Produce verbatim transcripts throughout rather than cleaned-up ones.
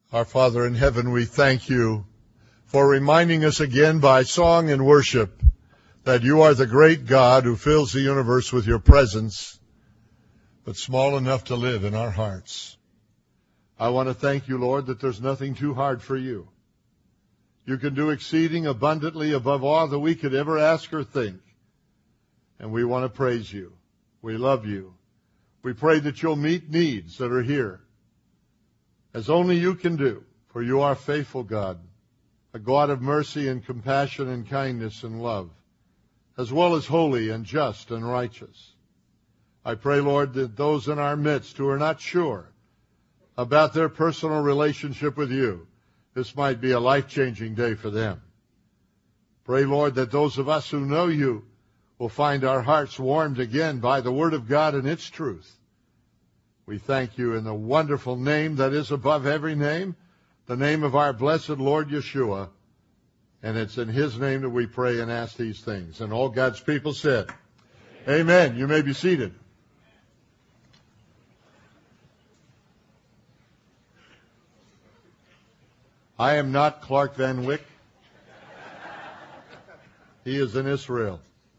Our Father in heaven, we thank you for reminding us again by song and worship that you are the great God who fills the universe with your presence, but small enough to live in our hearts. I want to thank you, Lord, that there's nothing too hard for you. You can do exceeding abundantly above all that we could ever ask or think. And we want to praise you. We love you. We pray that you'll meet needs that are here, as only you can do, for you are faithful God, a God of mercy and compassion and kindness and love, as well as holy and just and righteous. I pray, Lord, that those in our midst who are not sure about their personal relationship with you, this might be a life-changing day for them. Pray, Lord, that those of us who know you will find our hearts warmed again by the Word of God and its truth. We thank you in the wonderful name that is above every name, the name of our blessed Lord Yeshua. And it's in his name that we pray and ask these things. And all God's people said, Amen. You may be seated. I am not Clark Van Wyck. He is in Israel.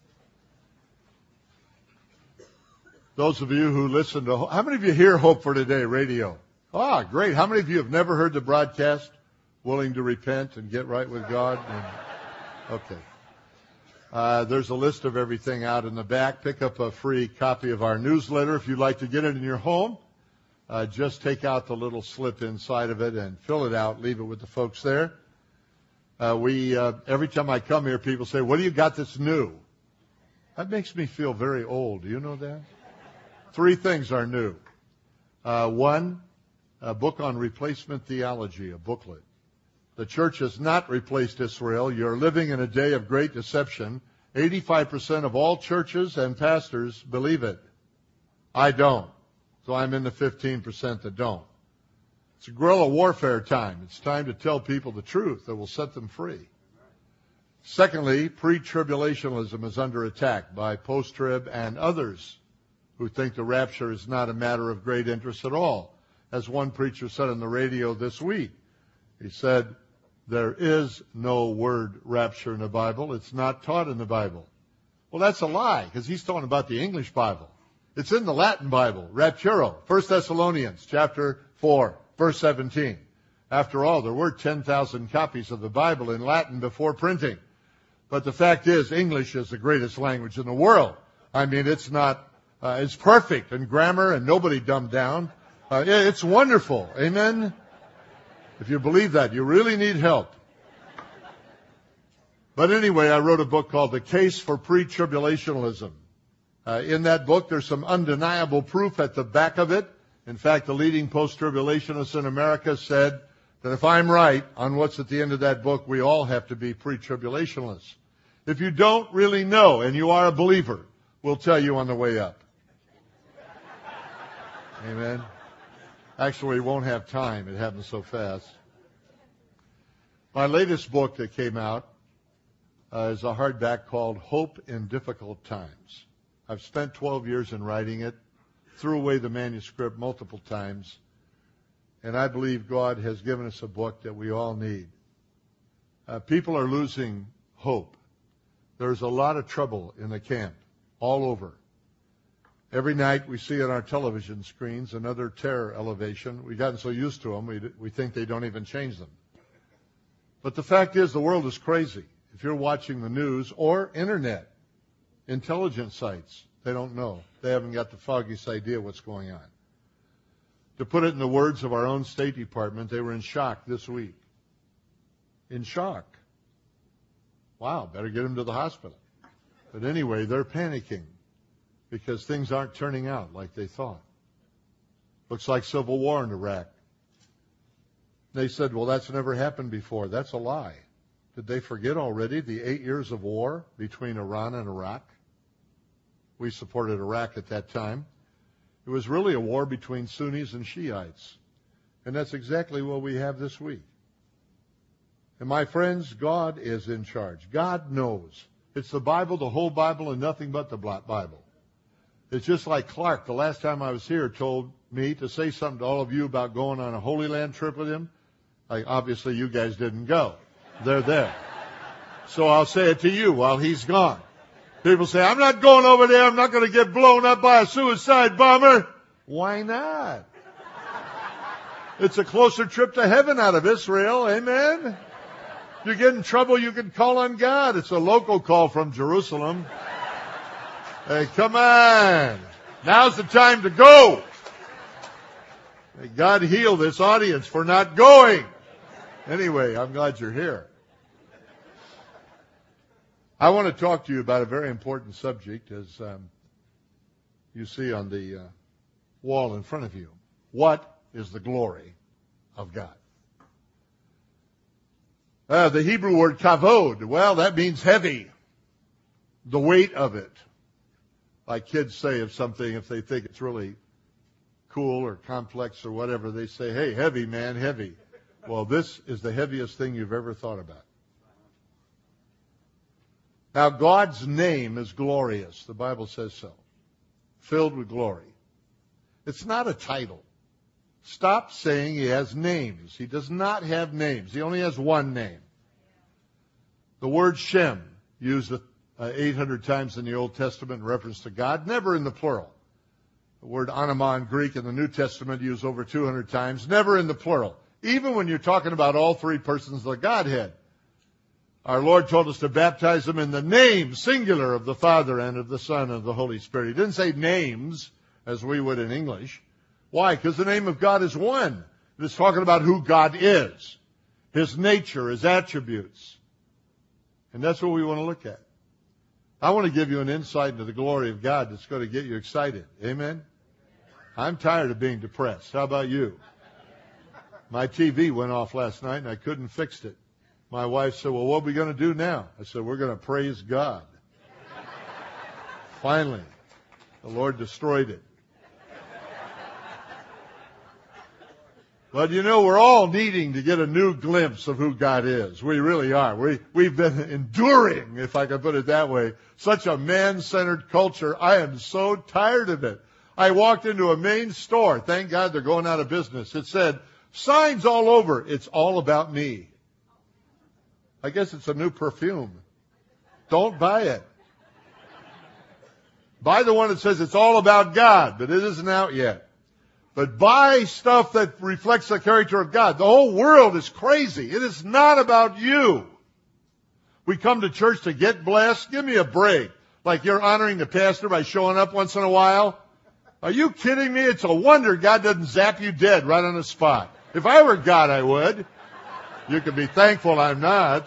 Those of you who listen to, how many of you hear Hope for Today radio? Ah, great. How many of you have never heard the broadcast, willing to repent and get right with God? And, okay. Uh, there's a list of everything out in the back. Pick up a free copy of our newsletter if you'd like to get it in your home. Uh, just take out the little slip inside of it and fill it out. Leave it with the folks there. Uh, we, uh, every time I come here, people say, what do you got that's new? That makes me feel very old. Do you know that? Three things are new. Uh, one, a book on replacement theology, a booklet. The church has not replaced Israel. You're living in a day of great deception. eighty-five percent of all churches and pastors believe it. I don't. So I'm in the fifteen percent that don't. It's a guerrilla warfare time. It's time to tell people the truth that will set them free. Secondly, pre-tribulationism is under attack by post-trib and others who think the rapture is not a matter of great interest at all. As one preacher said on the radio this week, he said, there is no word rapture in the Bible. It's not taught in the Bible. Well, that's a lie, because he's talking about the English Bible. It's in the Latin Bible, rapturo, First Thessalonians chapter four, verse seventeen. After all, there were ten thousand copies of the Bible in Latin before printing. But the fact is, English is the greatest language in the world. I mean, it's not, uh, it's perfect in grammar and nobody dumbed down. Uh, it's wonderful. Amen? If you believe that, you really need help. But anyway, I wrote a book called The Case for Pre-Tribulationalism. Uh, in that book, there's some undeniable proof at the back of it. In fact, the leading post-tribulationists in America said that if I'm right on what's at the end of that book, we all have to be pre-tribulationalists. If you don't really know and you are a believer, we'll tell you on the way up. Amen. Actually, we won't have time. It happens so fast. My latest book that came out uh, is a hardback called Hope in Difficult Times. I've spent twelve years in writing it, threw away the manuscript multiple times, and I believe God has given us a book that we all need. Uh, people are losing hope. There's a lot of trouble in the camp, all over. Every night we see on our television screens another terror elevation. We've gotten so used to them, we, we think they don't even change them. But the fact is, the world is crazy. If you're watching the news or internet, intelligence sites, they don't know. They haven't got the foggiest idea what's going on. To put it in the words of our own State Department, they were in shock this week. In shock. Wow, better get them to the hospital. But anyway, they're panicking because things aren't turning out like they thought. Looks like civil war in Iraq. They said, well, that's never happened before. That's a lie. Did they forget already the eight years of war between Iran and Iraq? We supported Iraq at that time. It was really a war between Sunnis and Shiites. And that's exactly what we have this week. And my friends, God is in charge. God knows. It's the Bible, the whole Bible, and nothing but the Bible. It's just like Clark, the last time I was here, told me to say something to all of you about going on a Holy Land trip with him. Like, obviously you guys didn't go. They're there. So I'll say it to you while he's gone. People say, I'm not going over there. I'm not going to get blown up by a suicide bomber. Why not? It's a closer trip to heaven out of Israel. Amen? If you get in trouble, you can call on God. It's a local call from Jerusalem. Hey, come on. Now's the time to go. May God heal this audience for not going. Anyway, I'm glad you're here. I want to talk to you about a very important subject, as um, you see on the uh, wall in front of you. What is the glory of God? Uh, the Hebrew word kavod, well, that means heavy. The weight of it. Like kids say of something, if they think it's really cool or complex or whatever, they say, hey, heavy, man, heavy. Well, this is the heaviest thing you've ever thought about. Now, God's name is glorious. The Bible says so. Filled with glory. It's not a title. Stop saying he has names. He does not have names. He only has one name. The word Shem, used uh, eight hundred times in the Old Testament in reference to God, never in the plural. The word anima in Greek in the New Testament used over two hundred times, never in the plural. Even when you're talking about all three persons of the Godhead. Our Lord told us to baptize them in the name, singular, of the Father and of the Son and of the Holy Spirit. He didn't say names, as we would in English. Why? Because the name of God is one. It's talking about who God is, His nature, His attributes. And that's what we want to look at. I want to give you an insight into the glory of God that's going to get you excited. Amen? I'm tired of being depressed. How about you? My T V went off last night and I couldn't fix it. My wife said, well, what are we going to do now? I said, we're going to praise God. Finally, the Lord destroyed it. But you know, we're all needing to get a new glimpse of who God is. We really are. We, we've been enduring, if I can put it that way, such a man-centered culture. I am so tired of it. I walked into a main store. Thank God they're going out of business. It said, signs all over. It's all about me. I guess it's a new perfume. Don't buy it. Buy the one that says it's all about God, but it isn't out yet. But buy stuff that reflects the character of God. The whole world is crazy. It is not about you. We come to church to get blessed. Give me a break. Like you're honoring the pastor by showing up once in a while. Are you kidding me? It's a wonder God doesn't zap you dead right on the spot. If I were God, I would. You can be thankful I'm not.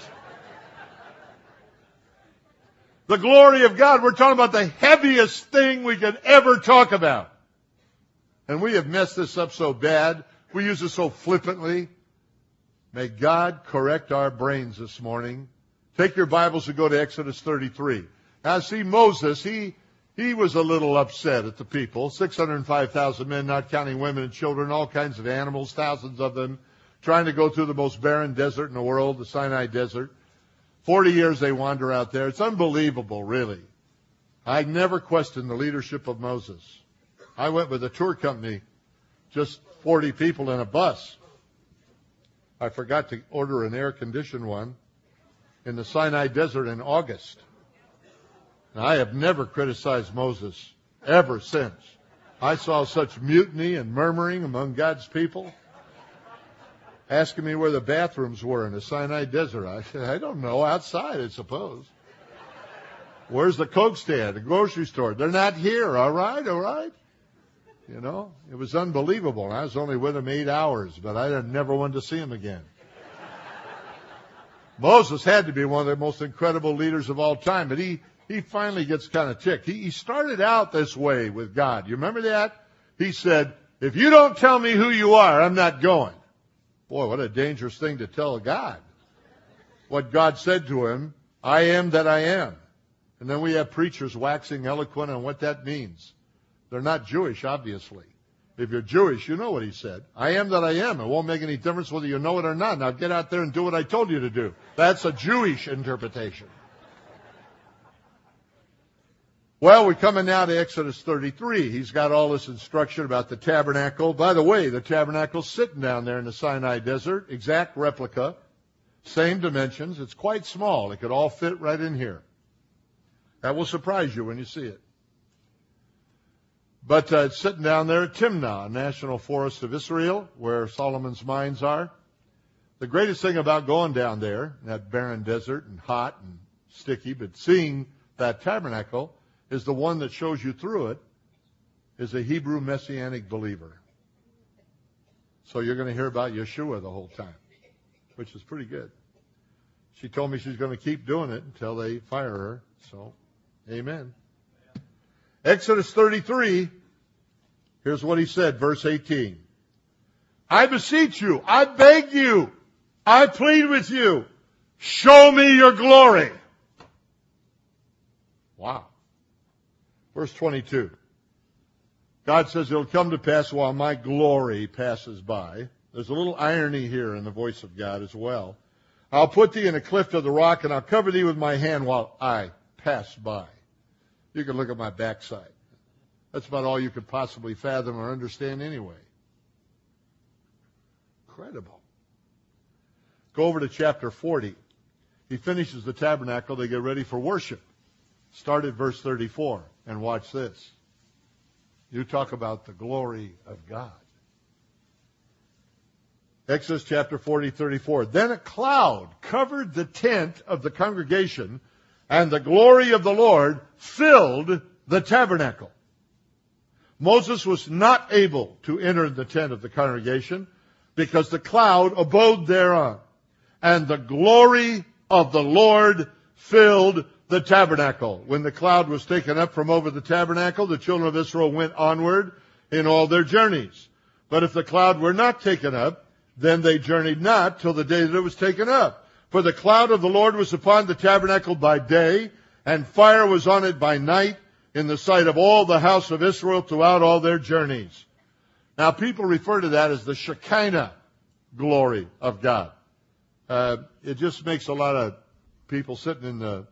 The glory of God, we're talking about the heaviest thing we could ever talk about. And we have messed this up so bad. We use it so flippantly. May God correct our brains this morning. Take your Bibles and go to Exodus thirty-three. Now see, Moses, he, he was a little upset at the people. six hundred five thousand men, not counting women and children, all kinds of animals, thousands of them, trying to go through the most barren desert in the world, the Sinai Desert. Forty years they wander out there. It's unbelievable, really. I never questioned the leadership of Moses. I went with a tour company, just forty people in a bus. I forgot to order an air-conditioned one in the Sinai Desert in August. And I have never criticized Moses ever since. I saw such mutiny and murmuring among God's people, asking me where the bathrooms were in the Sinai Desert. I said, I don't know, outside, I suppose. Where's the Coke stand, the grocery store? They're not here, all right, all right. You know, it was unbelievable. I was only with him eight hours, but I never wanted to see him again. Moses had to be one of the most incredible leaders of all time, but he, he finally gets kind of ticked. He, he started out this way with God. You remember that? He said, if you don't tell me who you are, I'm not going. Boy, what a dangerous thing to tell God. What God said to him, I am that I am. And then we have preachers waxing eloquent on what that means. They're not Jewish, obviously. If you're Jewish, you know what he said. I am that I am. It won't make any difference whether you know it or not. Now get out there and do what I told you to do. That's a Jewish interpretation. Well, we're coming now to Exodus thirty-three. He's got all this instruction about the tabernacle. By the way, the tabernacle's sitting down there in the Sinai desert, exact replica, same dimensions. It's quite small. It could all fit right in here. That will surprise you when you see it. But uh, it's sitting down there at Timnah, National Forest of Israel, where Solomon's mines are. The greatest thing about going down there, in that barren desert and hot and sticky, but seeing that tabernacle is the one that shows you through it is a Hebrew Messianic believer. So you're going to hear about Yeshua the whole time, which is pretty good. She told me she's going to keep doing it until they fire her. So, amen. Exodus thirty-three, here's what he said, verse eighteen. I beseech you, I beg you, I plead with you, show me your glory. Wow. Verse twenty-two. God says it'll come to pass while my glory passes by. There's a little irony here in the voice of God as well. I'll put thee in a cleft of the rock, and I'll cover thee with my hand while I pass by. You can look at my backside. That's about all you could possibly fathom or understand anyway. Incredible. Go over to chapter forty. He finishes the tabernacle. They get ready for worship. Start at verse thirty-four and watch this. You talk about the glory of God. Exodus chapter forty, thirty-four. Then a cloud covered the tent of the congregation, and the glory of the Lord filled the tabernacle. Moses was not able to enter the tent of the congregation because the cloud abode thereon, and the glory of the Lord filled the tabernacle. When the cloud was taken up from over the tabernacle, the children of Israel went onward in all their journeys. But if the cloud were not taken up, then they journeyed not till the day that it was taken up. For the cloud of the Lord was upon the tabernacle by day, and fire was on it by night, in the sight of all the house of Israel throughout all their journeys. Now people refer to that as the Shekinah glory of God. Uh, it just makes a lot of people sitting in the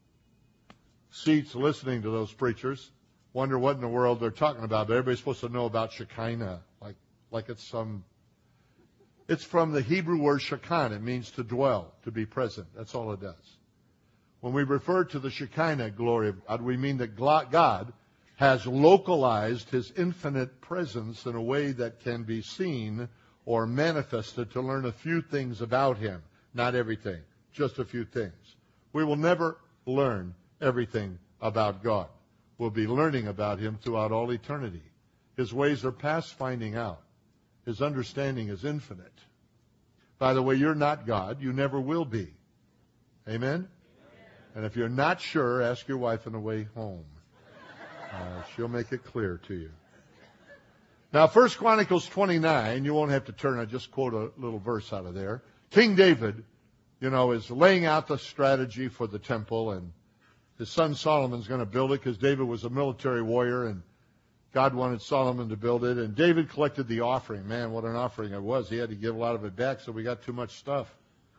seats listening to those preachers wonder what in the world they're talking about. But everybody's supposed to know about Shekinah, like like it's some. It's from the Hebrew word Shekinah. It means to dwell, to be present. That's all it does. When we refer to the Shekinah glory of God, we mean that God has localized His infinite presence in a way that can be seen or manifested to learn a few things about Him. Not everything, just a few things. We will never learn everything about God. We'll be learning about Him throughout all eternity. His ways are past finding out. His understanding is infinite. By the way, you're not God. You never will be. Amen? And if you're not sure, ask your wife on the way home. Uh, she'll make it clear to you. Now, First Chronicles twenty-nine, you won't have to turn. I just quote a little verse out of there. King David, you know, is laying out the strategy for the temple, and his son Solomon's going to build it because David was a military warrior, and God wanted Solomon to build it. And David collected the offering. Man, what an offering it was. He had to give a lot of it back, so we got too much stuff.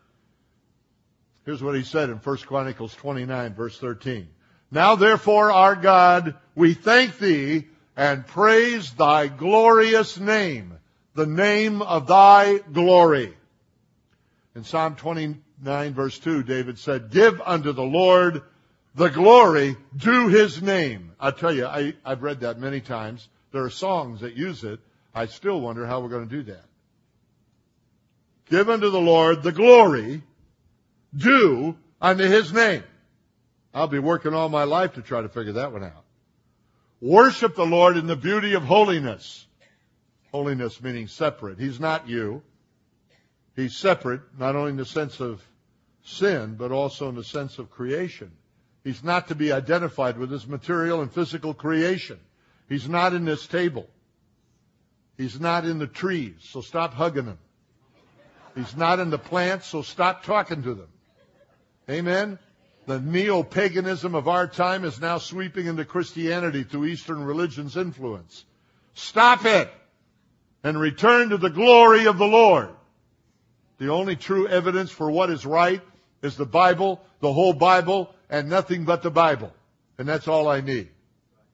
Here's what he said in First Chronicles twenty-nine, verse thirteen. Now therefore, our God, we thank thee and praise thy glorious name, the name of thy glory. In Psalm twenty-nine, verse two, David said, give unto the Lord the glory due his name. I tell you, I, I've read that many times. There are songs that use it. I still wonder how we're going to do that. Give unto the Lord the glory due unto his name. I'll be working all my life to try to figure that one out. Worship the Lord in the beauty of holiness. Holiness meaning separate. He's not you. He's separate, not only in the sense of sin, but also in the sense of creation. He's not to be identified with his material and physical creation. He's not in this table. He's not in the trees, so stop hugging them. He's not in the plants, so stop talking to them. Amen? The neo-paganism of our time is now sweeping into Christianity through Eastern religion's influence. Stop it and return to the glory of the Lord. The only true evidence for what is right is the Bible, the whole Bible, and nothing but the Bible. And that's all I need.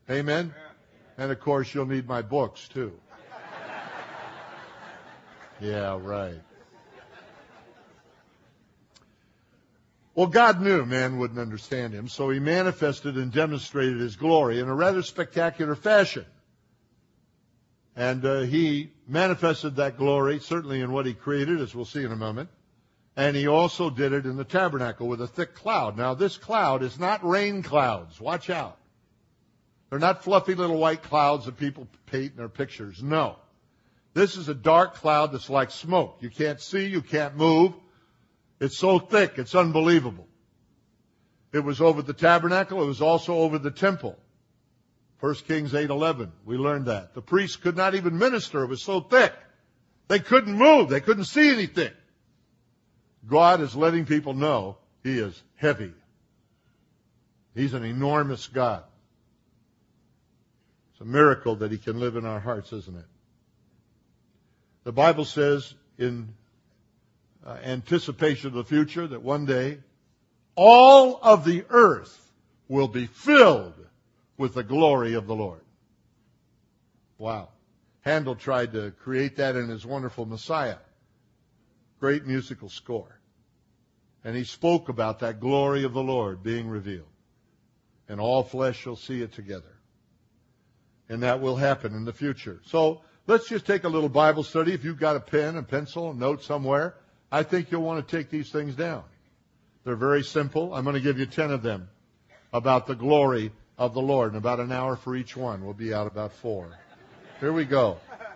Amen? And of course, you'll need my books too. Yeah, right. Well, God knew man wouldn't understand him, so he manifested and demonstrated his glory in a rather spectacular fashion. And uh, he manifested that glory, certainly in what he created, as we'll see in a moment. And he also did it in the tabernacle with a thick cloud. Now, this cloud is not rain clouds. Watch out. They're not fluffy little white clouds that people paint in their pictures. No. This is a dark cloud that's like smoke. You can't see, you can't move. It's so thick, it's unbelievable. It was over the tabernacle. It was also over the temple. First Kings eight eleven, we learned that. The priests could not even minister. It was so thick. They couldn't move. They couldn't see anything. God is letting people know he is heavy. He's an enormous God. It's a miracle that he can live in our hearts, isn't it? The Bible says in uh, anticipation of the future that one day all of the earth will be filled with the glory of the Lord. Wow. Handel tried to create that in his wonderful Messiah. Great musical score. And he spoke about that glory of the Lord being revealed. And all flesh shall see it together. And that will happen in the future. So let's just take a little Bible study. If you've got a pen, a pencil, a note somewhere, I think you'll want to take these things down. They're very simple. I'm going to give you ten of them about the glory of the Lord. In about an hour for each one. We'll be out about four. Here we go.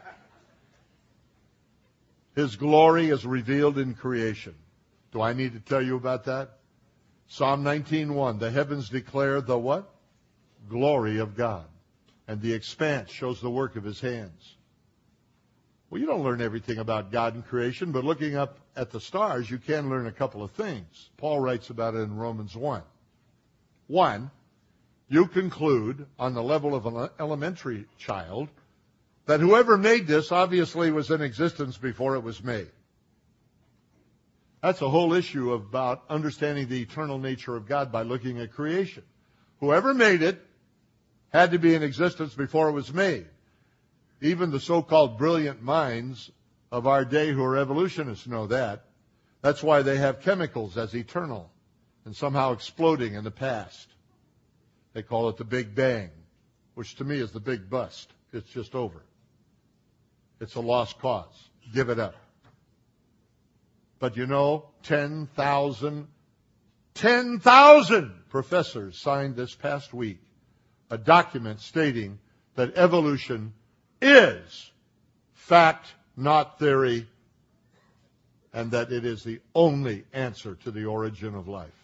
His glory is revealed in creation. Do I need to tell you about that? Psalm nineteen one. The heavens declare the what? Glory of God. And the expanse shows the work of his hands. Well, you don't learn everything about God and creation, but looking up at the stars, you can learn a couple of things. Paul writes about it in Romans one. One, you conclude on the level of an elementary child that whoever made this obviously was in existence before it was made. That's a whole issue about understanding the eternal nature of God by looking at creation. Whoever made it had to be in existence before it was made. Even the so-called brilliant minds of our day who are evolutionists know that. That's why they have chemicals as eternal and somehow exploding in the past. They call it the Big Bang, which to me is the big bust. It's just over. It's a lost cause. Give it up. But you know, ten thousand, ten thousand professors signed this past week a document stating that evolution is fact, not theory, and that it is the only answer to the origin of life.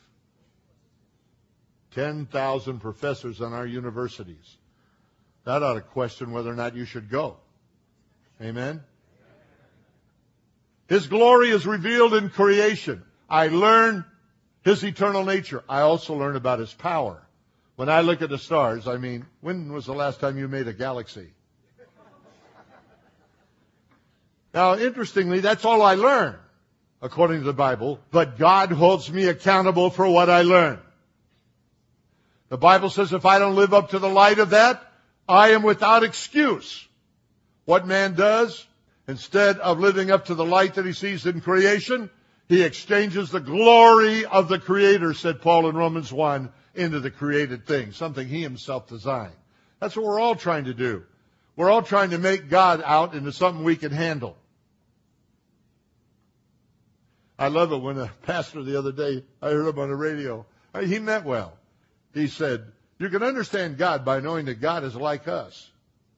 ten thousand professors in our universities. That ought to question whether or not you should go. Amen? His glory is revealed in creation. I learn his eternal nature. I also learn about his power. When I look at the stars, I mean, when was the last time you made a galaxy? Now, interestingly, that's all I learn, according to the Bible. But God holds me accountable for what I learn. The Bible says if I don't live up to the light of that, I am without excuse. What man does, instead of living up to the light that he sees in creation, he exchanges the glory of the Creator, said Paul in Romans one, into the created thing, something he himself designed. That's what we're all trying to do. We're all trying to make God out into something we can handle. I love it when a pastor the other day, I heard him on the radio. He meant well. He said, you can understand God by knowing that God is like us.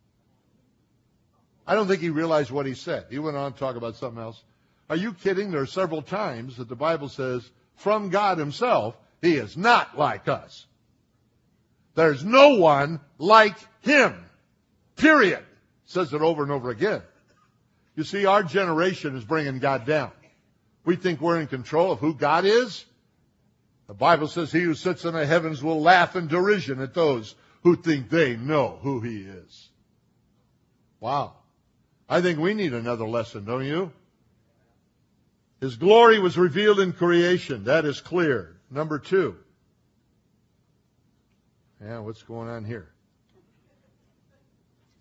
I don't think he realized what he said. He went on to talk about something else. Are you kidding? There are several times that the Bible says, from God himself, he is not like us. There's no one like him. Period. It says it over and over again. You see, our generation is bringing God down. We think we're in control of who God is. The Bible says he who sits in the heavens will laugh in derision at those who think they know who he is. Wow. I think we need another lesson, don't you? His glory was revealed in creation. That is clear. Number two. Yeah, what's going on here?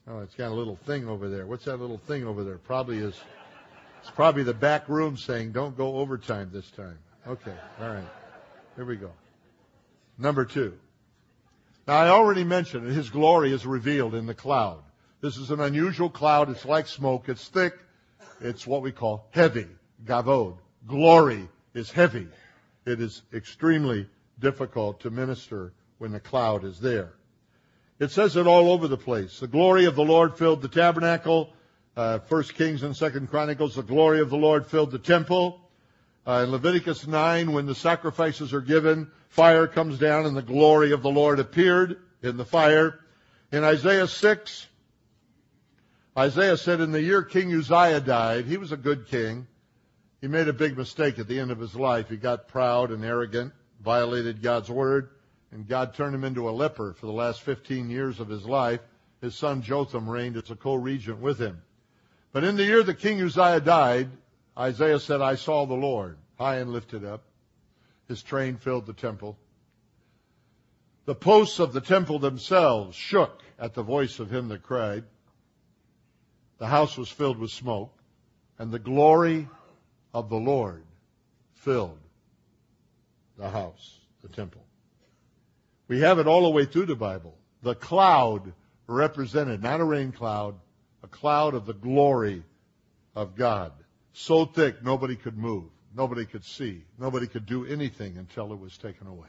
Oh, it's got a little thing over there. What's that little thing over there? Probably is, it's probably the back room saying, don't go overtime this time. Okay, all right. Here we go. Number two. Now, I already mentioned that His glory is revealed in the cloud. This is an unusual cloud. It's like smoke. It's thick. It's what we call heavy. Gavod. Glory is heavy. It is extremely difficult to minister when the cloud is there. It says it all over the place. The glory of the Lord filled the tabernacle. Uh, First Kings and Second Chronicles, the glory of the Lord filled the temple. Uh, in Leviticus nine, when the sacrifices are given, fire comes down and the glory of the Lord appeared in the fire. In Isaiah six, Isaiah said in the year King Uzziah died, he was a good king. He made a big mistake at the end of his life. He got proud and arrogant, violated God's word, and God turned him into a leper for the last fifteen years of his life. His son Jotham reigned as a co-regent with him. But in the year that King Uzziah died, Isaiah said, I saw the Lord, high and lifted up. His train filled the temple. The posts of the temple themselves shook at the voice of him that cried. The house was filled with smoke, and the glory of the Lord filled the house, the temple. We have it all the way through the Bible. The cloud represented, not a rain cloud, a cloud of the glory of God. So thick nobody could move, nobody could see, nobody could do anything until it was taken away.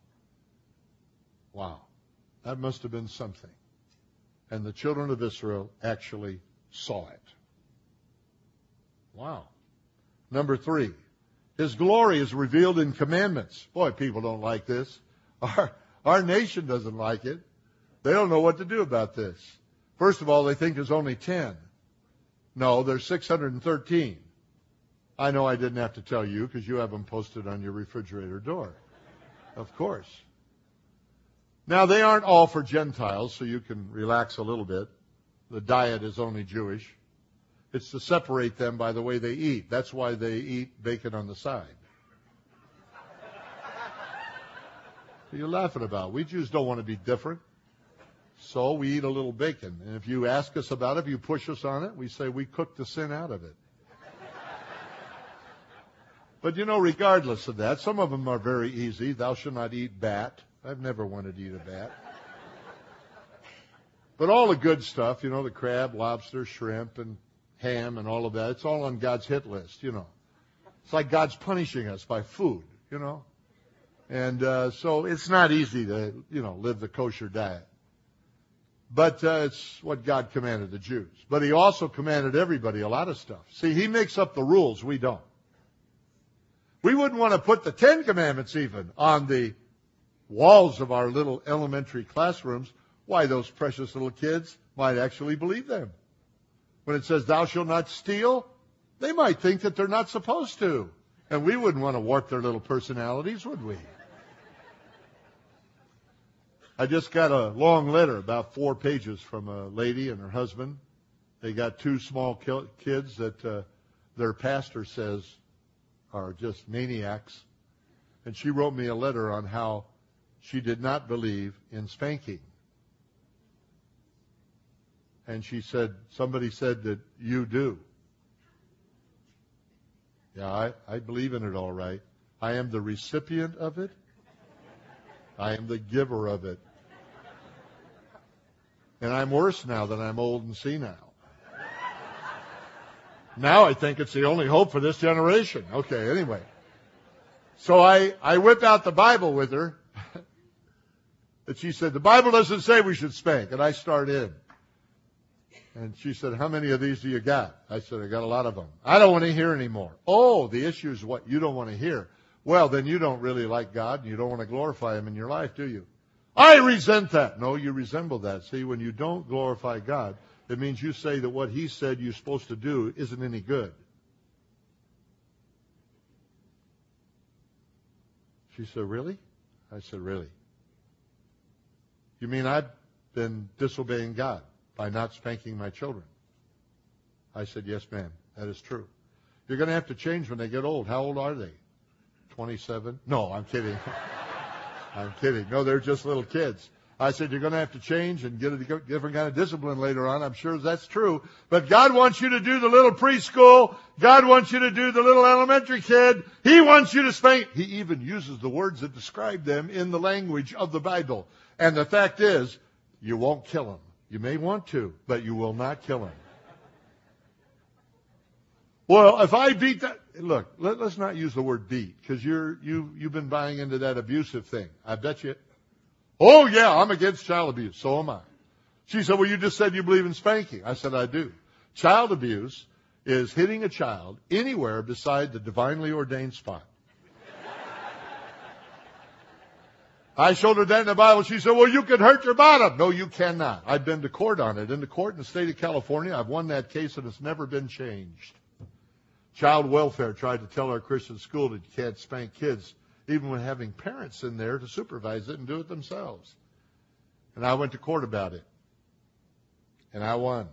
Wow. That must have been something. And the children of Israel actually saw it. Wow. Number three, His glory is revealed in commandments. Boy, people don't like this. Our, our nation doesn't like it. They don't know what to do about this. First of all, they think there's only ten. No, there's six hundred thirteen. I know I didn't have to tell you because you have them posted on your refrigerator door. Of course. Now, they aren't all for Gentiles, so you can relax a little bit. The diet is only Jewish. It's to separate them by the way they eat. That's why they eat bacon on the side. What are you laughing about? We Jews don't want to be different. So we eat a little bacon. And if you ask us about it, if you push us on it, we say we cooked the sin out of it. But you know, regardless of that, some of them are very easy. Thou shalt not eat bat. I've never wanted to eat a bat. But all the good stuff, you know, the crab, lobster, shrimp, and ham and all of that, it's all on God's hit list, you know. It's like God's punishing us by food, you know. And uh, so it's not easy to, you know, live the kosher diet. But uh, it's what God commanded the Jews. But He also commanded everybody a lot of stuff. See, He makes up the rules. We don't. We wouldn't want to put the Ten Commandments even on the walls of our little elementary classrooms. Why, those precious little kids might actually believe them. When it says, thou shalt not steal, they might think that they're not supposed to. And we wouldn't want to warp their little personalities, would we? I just got a long letter, about four pages, from a lady and her husband. They got two small kids that uh, their pastor says are just maniacs. And she wrote me a letter on how she did not believe in spanking. And she said, somebody said that you do. Yeah, I, I believe in it all right. I am the recipient of it. I am the giver of it. And I'm worse now that I'm old and senile. Now I think it's the only hope for this generation. Okay, anyway. So I, I whip out the Bible with her. And she said, the Bible doesn't say we should spank. And I start in. And she said, how many of these do you got? I said, I got a lot of them. I don't want to hear anymore. Oh, the issue is what you don't want to hear. Well, then you don't really like God and you don't want to glorify Him in your life, do you? I resent that. No, you resemble that. See, when you don't glorify God, it means you say that what He said you're supposed to do isn't any good. She said, really? I said, really? You mean I've been disobeying God by not spanking my children? I said, yes, ma'am, that is true. You're going to have to change when they get old. How old are they? twenty-seven? No, I'm kidding. I'm kidding. No, they're just little kids. I said, you're going to have to change and get a different kind of discipline later on. I'm sure that's true. But God wants you to do the little preschool. God wants you to do the little elementary kid. He wants you to spank. He even uses the words that describe them in the language of the Bible. And the fact is, you won't kill him. You may want to, but you will not kill him. Well, if I beat that, look, let, let's not use the word beat, because you're, you, you've been buying into that abusive thing. I bet you. Oh, yeah, I'm against child abuse. So am I. She said, well, you just said you believe in spanking. I said, I do. Child abuse is hitting a child anywhere beside the divinely ordained spot. I showed her that in the Bible. She said, well, you can hurt your bottom. No, you cannot. I've been to court on it. In the court in the state of California, I've won that case, and it's never been changed. Child welfare tried to tell our Christian school that you can't spank kids, even when having parents in there to supervise it and do it themselves. And I went to court about it. And I won.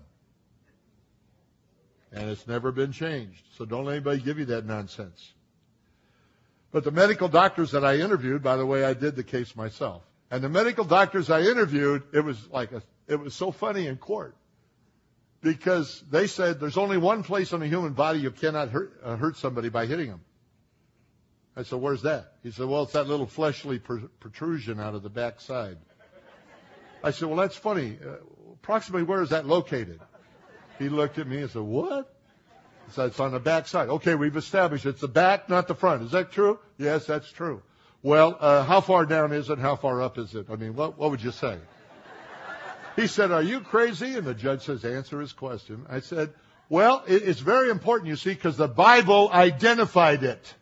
And it's never been changed. So don't let anybody give you that nonsense. But the medical doctors that I interviewed, by the way, I did the case myself. And the medical doctors I interviewed, it was like a, it was so funny in court. Because they said there's only one place on the human body you cannot hurt, uh, hurt somebody by hitting them. I said, where's that? He said, well, it's that little fleshly protrusion out of the back side. I said, well, that's funny. Uh, approximately where is that located? He looked at me and said, what? I said, it's on the back side. Okay, we've established it's the back, not the front. Is that true? Yes, that's true. Well, uh, how far down is it? How far up is it? I mean, what, what would you say? He said, are you crazy? And the judge says, answer his question. I said, well, it, it's very important, you see, because the Bible identified it.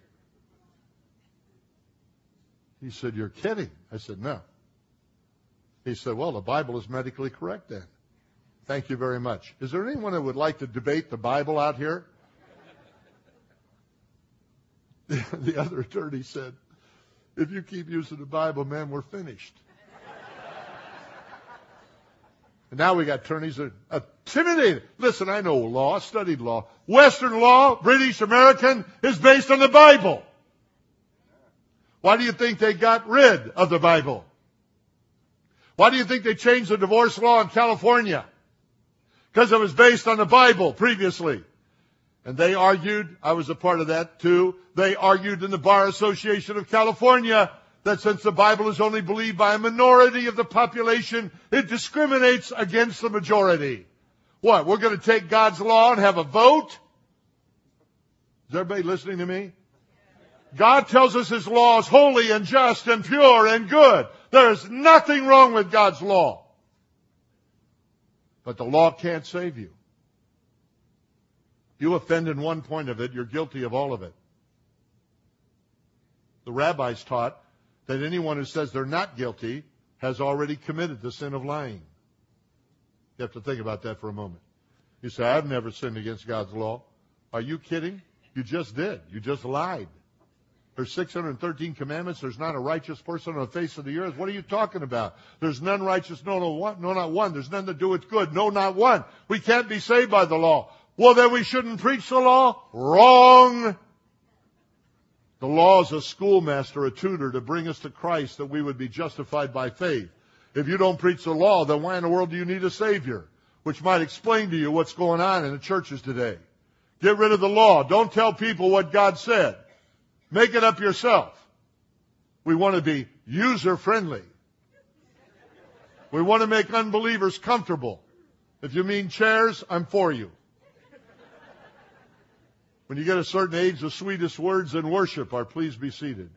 He said, you're kidding. I said, no. He said, well, the Bible is medically correct then. Thank you very much. Is there anyone that would like to debate the Bible out here? The other attorney said, if you keep using the Bible, man, we're finished. And now we got attorneys that are intimidated. Listen, I know law, I studied law. Western law, British, American, is based on the Bible. Why do you think they got rid of the Bible? Why do you think they changed the divorce law in California? Because it was based on the Bible previously. And they argued, I was a part of that too, they argued in the Bar Association of California that since the Bible is only believed by a minority of the population, it discriminates against the majority. What, we're going to take God's law and have a vote? Is everybody listening to me? God tells us His law is holy and just and pure and good. There is nothing wrong with God's law. But the law can't save you. You offend in one point of it, you're guilty of all of it. The rabbis taught that anyone who says they're not guilty has already committed the sin of lying. You have to think about that for a moment. You say, I've never sinned against God's law. Are you kidding? You just did. You just lied. There's six hundred thirteen commandments. There's not a righteous person on the face of the earth. What are you talking about? There's none righteous, no, no, one, no, not one. There's none that do it good, no, not one. We can't be saved by the law. Well, then we shouldn't preach the law? Wrong. The law is a schoolmaster, a tutor to bring us to Christ that we would be justified by faith. If you don't preach the law, then why in the world do you need a Savior? Which might explain to you what's going on in the churches today. Get rid of the law. Don't tell people what God said. Make it up yourself. We want to be user-friendly. We want to make unbelievers comfortable. If you mean chairs, I'm for you. When you get a certain age, the sweetest words in worship are, please be seated.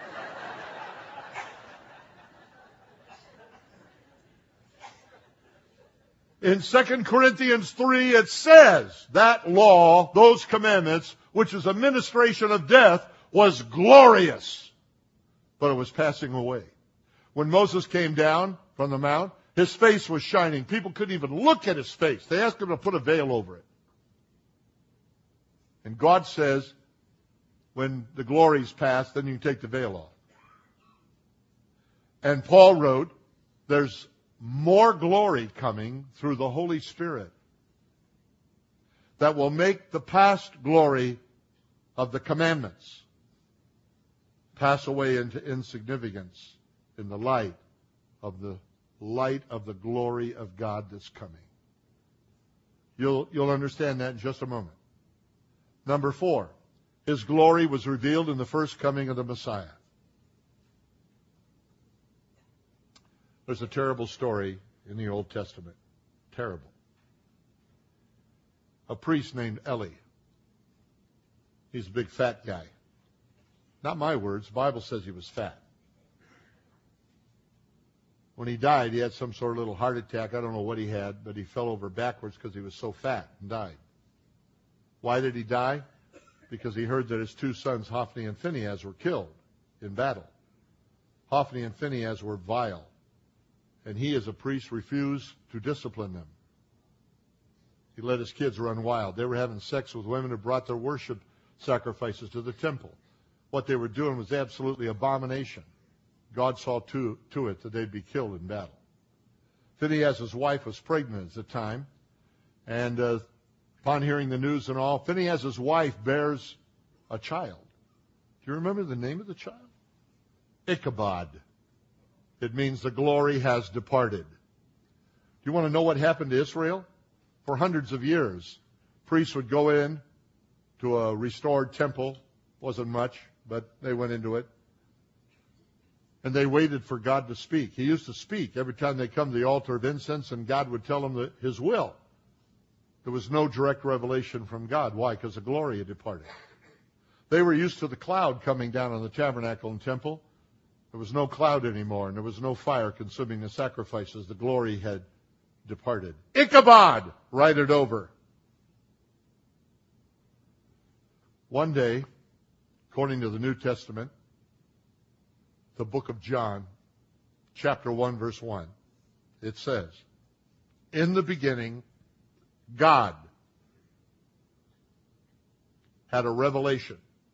In Second Corinthians three, it says that law, those commandments, which is a ministration of death, was glorious, but it was passing away. When Moses came down from the mount, his face was shining. People couldn't even look at his face. They asked him to put a veil over it. And God says, when the glory's past, then you can take the veil off. And Paul wrote, there's more glory coming through the Holy Spirit that will make the past glory of the commandments pass away into insignificance in the light of the light of the glory of God that's coming. You'll, you'll understand that in just a moment. Number four, His glory was revealed in the first coming of the Messiah. There's a terrible story in the Old Testament. Terrible. A priest named Eli. He's a big fat guy. Not my words. The Bible says he was fat. When he died, he had some sort of little heart attack. I don't know what he had, but he fell over backwards because he was so fat and died. Why did he die? Because he heard that his two sons, Hophni and Phinehas, were killed in battle. Hophni and Phinehas were vile, and he, as a priest, refused to discipline them. He let his kids run wild. They were having sex with women who brought their worship sacrifices to the temple. What they were doing was absolutely abomination. God saw to, to it that they'd be killed in battle. Phinehas' wife was pregnant at the time, and uh, upon hearing the news and all, Phinehas' wife bears a child. Do you remember the name of the child? Ichabod. It means the glory has departed. Do you want to know what happened to Israel? For hundreds of years, priests would go in to a restored temple. Wasn't much, but they went into it. And they waited for God to speak. He used to speak every time they come to the altar of incense, and God would tell them that His will. There was no direct revelation from God. Why? Because the glory had departed. They were used to the cloud coming down on the tabernacle and temple. There was no cloud anymore, and there was no fire consuming the sacrifices. The glory had departed. Ichabod! Write it over. One day, according to the New Testament, the book of John, chapter one, verse one, it says, in the beginning, God had a revelation.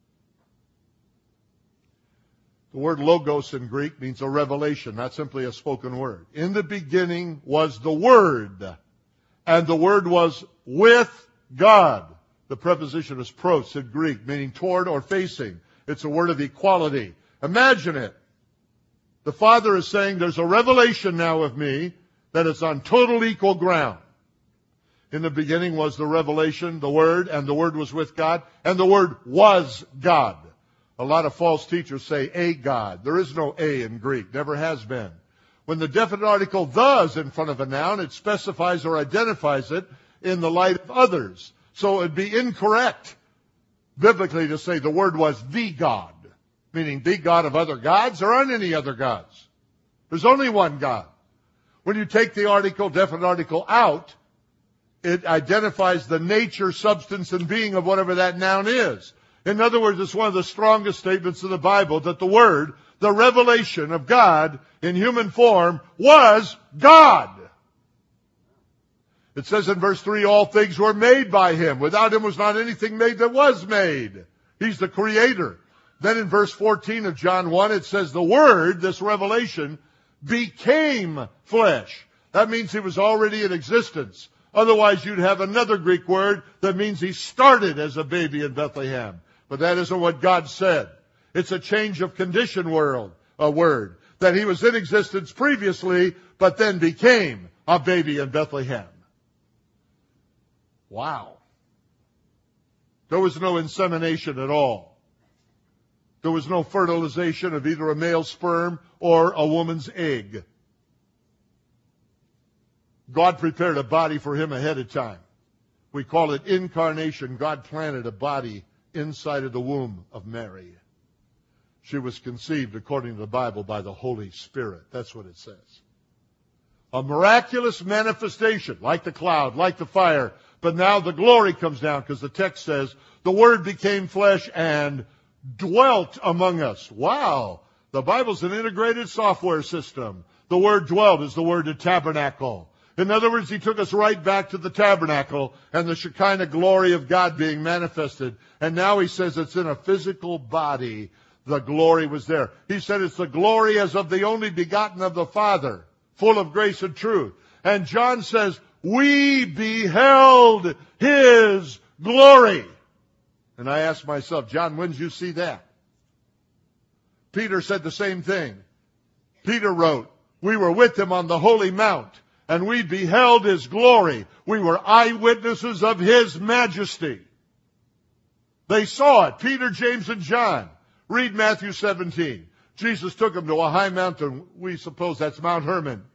The word logos in Greek means a revelation, not simply a spoken word. In the beginning was the Word, and the Word was with God. The preposition is pros in Greek, meaning toward or facing. It's a word of equality. Imagine it. The Father is saying, there's a revelation now of me that is on total equal ground. In the beginning was the revelation, the Word, and the Word was with God, and the Word was God. A lot of false teachers say a God. There is no a in Greek, never has been. When the definite article the is in front of a noun, it specifies or identifies it in the light of others. So it would be incorrect biblically to say the Word was the God. Meaning the God of other gods. There aren't any other gods. There's only one God. When you take the article, definite article out, it identifies the nature, substance, and being of whatever that noun is. In other words, it's one of the strongest statements of the Bible that the Word, the revelation of God in human form, was God. It says in verse three, all things were made by Him. Without Him was not anything made that was made. He's the Creator. Then in verse fourteen of John one, it says the Word, this revelation, became flesh. That means He was already in existence. Otherwise, you'd have another Greek word that means He started as a baby in Bethlehem. But that isn't what God said. It's a change of condition world, a word. That He was in existence previously, but then became a baby in Bethlehem. Wow. There was no insemination at all. There was no fertilization of either a male sperm or a woman's egg. God prepared a body for Him ahead of time. We call it incarnation. God planted a body inside of the womb of Mary. She was conceived, according to the Bible, by the Holy Spirit. That's what it says. A miraculous manifestation, like the cloud, like the fire. But now the glory comes down, because the text says, the Word became flesh and dwelt among us. Wow. The Bible's an integrated software system. The word dwelt is the word to tabernacle. In other words, He took us right back to the tabernacle and the Shekinah glory of God being manifested. And now He says it's in a physical body. The glory was there. He said it's the glory as of the only begotten of the Father, full of grace and truth. And John says, we beheld His glory. And I asked myself, John, when did you see that? Peter said the same thing. Peter wrote, We were with him on the holy mount, and we beheld his glory. We were eyewitnesses of his majesty. They saw it, Peter, James, and John. Read Matthew seventeen. Jesus took them to a high mountain. We suppose that's Mount Hermon.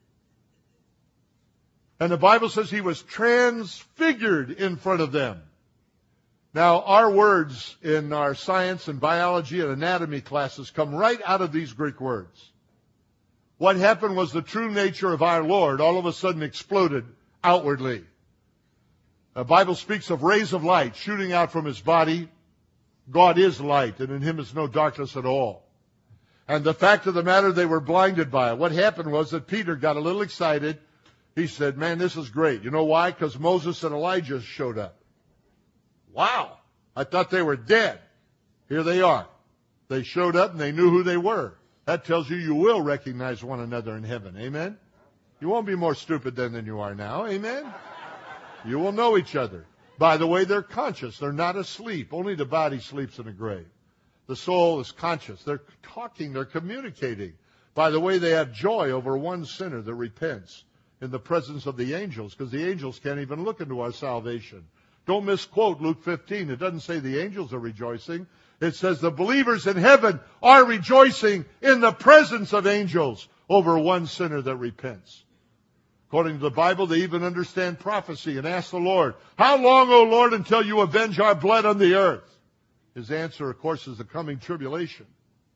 And the Bible says he was transfigured in front of them. Now, our words in our science and biology and anatomy classes come right out of these Greek words. What happened was the true nature of our Lord all of a sudden exploded outwardly. The Bible speaks of rays of light shooting out from his body. God is light, and in him is no darkness at all. And the fact of the matter, they were blinded by it. What happened was that Peter got a little excited. He said, man, this is great. You know why? Because Moses and Elijah showed up. Wow, I thought they were dead. Here they are. They showed up and they knew who they were. That tells you you will recognize one another in heaven. Amen? You won't be more stupid then than you are now. Amen? You will know each other. By the way, they're conscious. They're not asleep. Only the body sleeps in a grave. The soul is conscious. They're talking. They're communicating. By the way, they have joy over one sinner that repents in the presence of the angels, because the angels can't even look into our salvation. Don't misquote Luke fifteen. It doesn't say the angels are rejoicing. It says the believers in heaven are rejoicing in the presence of angels over one sinner that repents. According to the Bible, they even understand prophecy and ask the Lord, how long, O Lord, until you avenge our blood on the earth? His answer, of course, is the coming tribulation.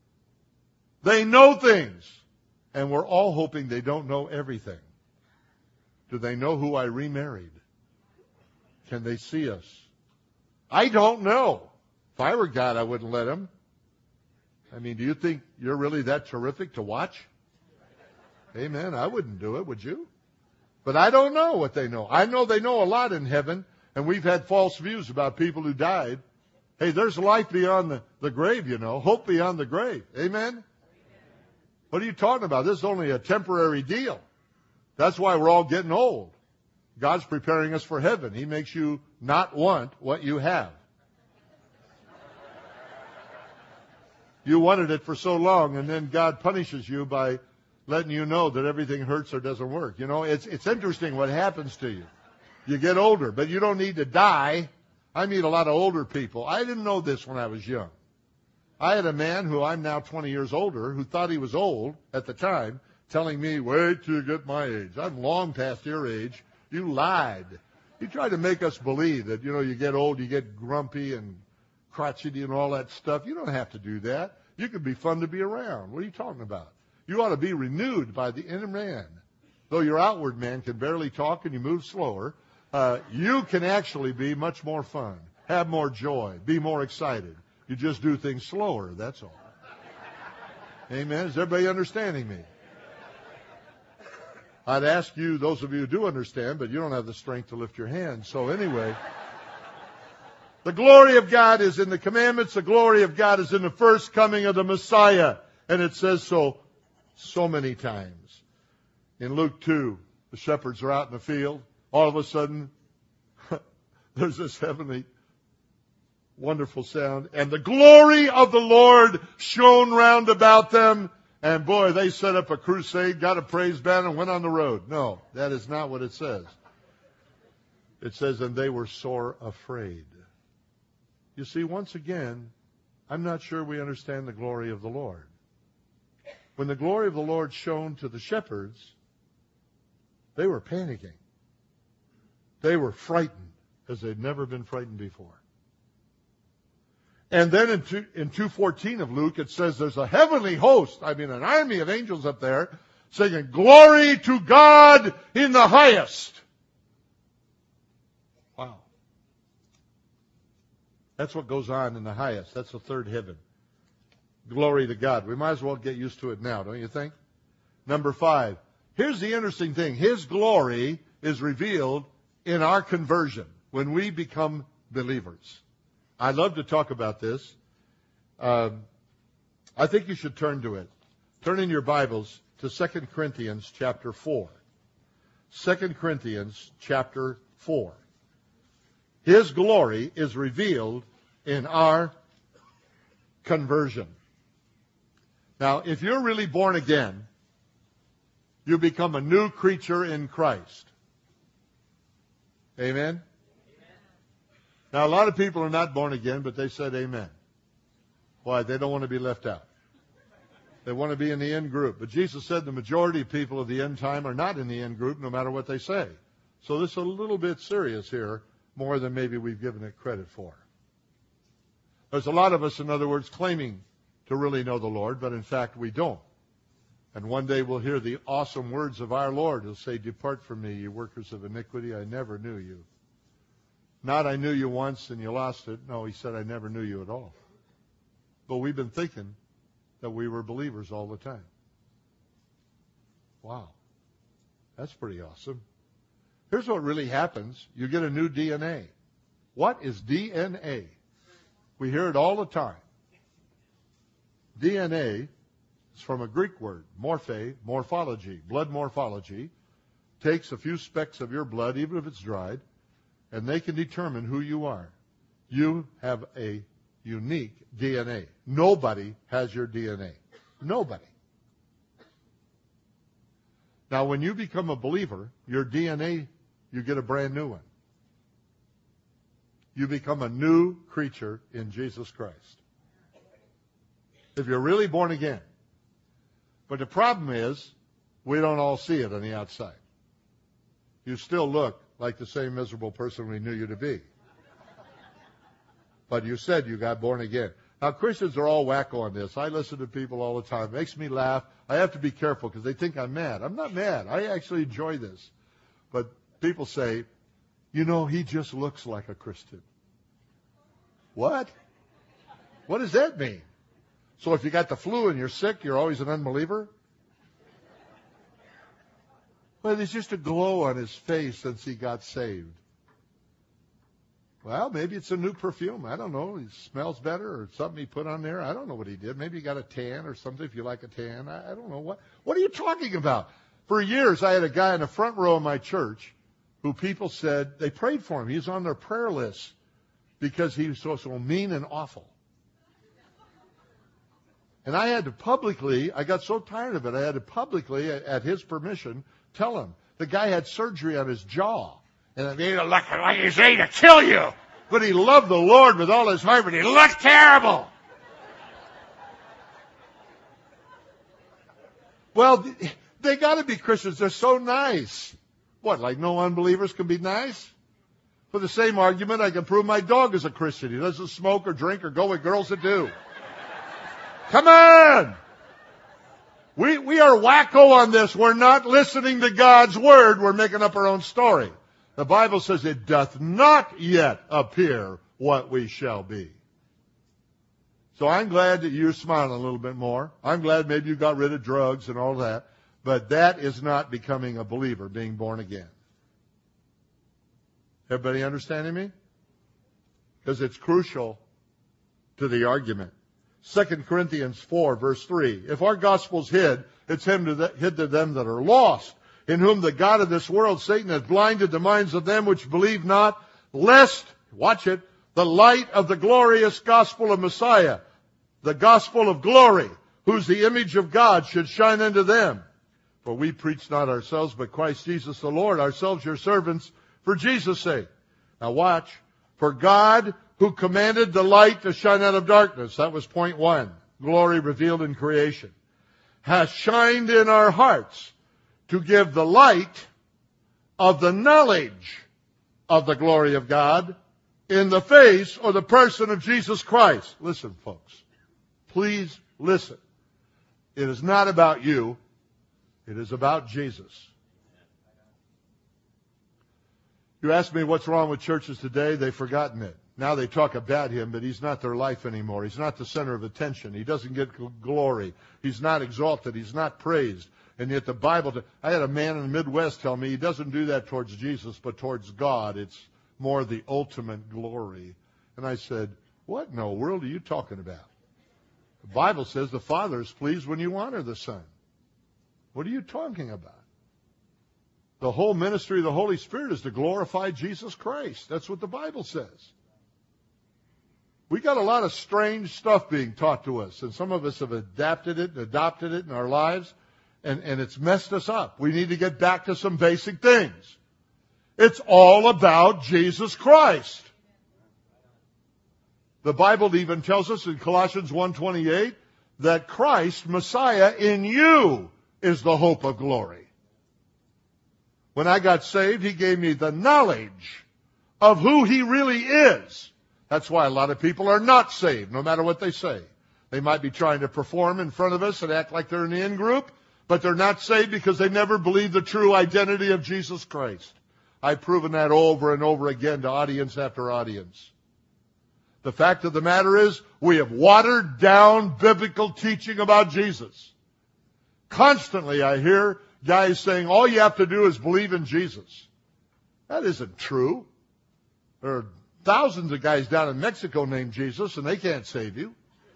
They know things, and we're all hoping they don't know everything. Do they know who I remarried? Can they see us? I don't know. If I were God, I wouldn't let them. I mean, do you think you're really that terrific to watch? Amen. I wouldn't do it, would you? But I don't know what they know. I know they know a lot in heaven, and we've had false views about people who died. Hey, there's life beyond the, the grave, you know. Hope beyond the grave. Amen? What are you talking about? This is only a temporary deal. That's why we're all getting old. God's preparing us for heaven. He makes you not want what you have. You wanted it for so long, and then God punishes you by letting you know that everything hurts or doesn't work. You know, it's it's interesting what happens to you. You get older, but you don't need to die. I meet a lot of older people. I didn't know this when I was young. I had a man who I'm now twenty years older who thought he was old at the time, telling me, wait till you get my age. I'm long past your age. You lied. He tried to make us believe that, you know, you get old, you get grumpy and crotchety and all that stuff. You don't have to do that. You can be fun to be around. What are you talking about? You ought to be renewed by the inner man. Though your outward man can barely talk and you move slower, uh, you can actually be much more fun, have more joy, be more excited. You just do things slower, that's all. Amen. Is everybody understanding me? I'd ask you, those of you who do understand, but you don't have the strength to lift your hands. So anyway, the glory of God is in the commandments. The glory of God is in the first coming of the Messiah. And it says so so many times. In Luke two, the shepherds are out in the field. All of a sudden, there's this heavenly, wonderful sound. And the glory of the Lord shone round about them. And boy, they set up a crusade, got a praise band, and went on the road. No, that is not what it says. It says, and they were sore afraid. You see, once again, I'm not sure we understand the glory of the Lord. When the glory of the Lord shone to the shepherds, they were panicking. They were frightened as they'd never been frightened before. And then in, two, in two fourteen of Luke, it says there's a heavenly host, I mean an army of angels up there, singing, glory to God in the highest. Wow. That's what goes on in the highest. That's the third heaven. Glory to God. We might as well get used to it now, don't you think? Number five. Here's the interesting thing. His glory is revealed in our conversion when we become believers. I love to talk about this. Um, I think you should turn to it. Turn in your Bibles to Second Corinthians chapter four. Second Corinthians chapter four. His glory is revealed in our conversion. Now, if you're really born again, You become a new creature in Christ. Amen? Now, a lot of people are not born again, but they said amen. Why? They don't want to be left out. They want to be in the in group. But Jesus said the majority of people of the end time are not in the in group, no matter what they say. So this is a little bit serious here, more than maybe we've given it credit for. There's a lot of us, in other words, claiming to really know the Lord, but in fact we don't. And one day we'll hear the awesome words of our Lord. He'll say, "Depart from me, you workers of iniquity, I never knew you." Not, "I knew you once and you lost it." No, he said, "I never knew you at all." But we've been thinking that we were believers all the time. Wow. That's pretty awesome. Here's what really happens. You get a new D N A. What is D N A? We hear it all the time. D N A is from a Greek word, morphe, morphology, blood morphology. Takes a few specks of your blood, even if it's dried, and they can determine who you are. You have a unique D N A. Nobody has your D N A. Nobody. Now, when you become a believer, your D N A, you get a brand new one. You become a new creature in Jesus Christ. If you're really born again. But the problem is, we don't all see it on the outside. You still look like the same miserable person we knew you to be. But you said you got born again. Now, Christians are all wacko on this. I listen to people all the time. It makes me laugh. I have to be careful because they think I'm mad. I'm not mad. I actually enjoy this. But people say, you know, he just looks like a Christian. What? What does that mean? So if you got the flu and you're sick, you're always an unbeliever? Well, there's just a glow on his face since he got saved. Well, maybe it's a new perfume. I don't know. He smells better or something he put on there. I don't know what he did. Maybe he got a tan or something if you like a tan. I, I don't know. What What are you talking about? For years, I had a guy in the front row of my church who people said they prayed for him. He was on their prayer list because he was so, so mean and awful. And I had to publicly, I got so tired of it, I had to publicly, at his permission, tell him. The guy had surgery on his jaw. And it made him look like he's ready to kill you. But he loved the Lord with all his heart, but he looked terrible. Well, they got to be Christians. They're so nice. What, like no unbelievers can be nice? For the same argument, I can prove my dog is a Christian. He doesn't smoke or drink or go with girls that do. Come on! We, we are wacko on this. We're not listening to God's word. We're making up our own story. The Bible says it doth not yet appear what we shall be. So I'm glad that you're smiling a little bit more. I'm glad maybe you got rid of drugs and all that. But that is not becoming a believer, being born again. Everybody understanding me? Because it's crucial to the argument. Second Corinthians four, verse three. If our gospel's hid, it's hid to them that are lost, in whom the God of this world, Satan, has blinded the minds of them which believe not, lest, watch it, the light of the glorious gospel of Messiah, the gospel of glory, who's the image of God, should shine unto them. For we preach not ourselves, but Christ Jesus the Lord, ourselves your servants, for Jesus' sake. Now watch. For God, who commanded the light to shine out of darkness, that was point one, glory revealed in creation, has shined in our hearts to give the light of the knowledge of the glory of God in the face or the person of Jesus Christ. Listen, folks. Please listen. It is not about you. It is about Jesus. You ask me what's wrong with churches today, they've forgotten it. Now they talk about him, but he's not their life anymore. He's not the center of attention. He doesn't get glory. He's not exalted. He's not praised. And yet the Bible, I had a man in the Midwest tell me he doesn't do that towards Jesus, but towards God. It's more the ultimate glory. And I said, what in the world are you talking about? The Bible says the Father is pleased when you honor the Son. What are you talking about? The whole ministry of the Holy Spirit is to glorify Jesus Christ. That's what the Bible says. We got a lot of strange stuff being taught to us, and some of us have adapted it and adopted it in our lives. And, and it's messed us up. We need to get back to some basic things. It's all about Jesus Christ. The Bible even tells us in Colossians one twenty-eight that Christ, Messiah, in you is the hope of glory. When I got saved, He gave me the knowledge of who He really is. That's why a lot of people are not saved, no matter what they say. They might be trying to perform in front of us and act like they're in the in-group, but they're not saved because they never believed the true identity of Jesus Christ. I've proven that over and over again to audience after audience. The fact of the matter is, we have watered down biblical teaching about Jesus. Constantly I hear guys saying, all you have to do is believe in Jesus. That isn't true. There are thousands of guys down in Mexico named Jesus, and they can't save you.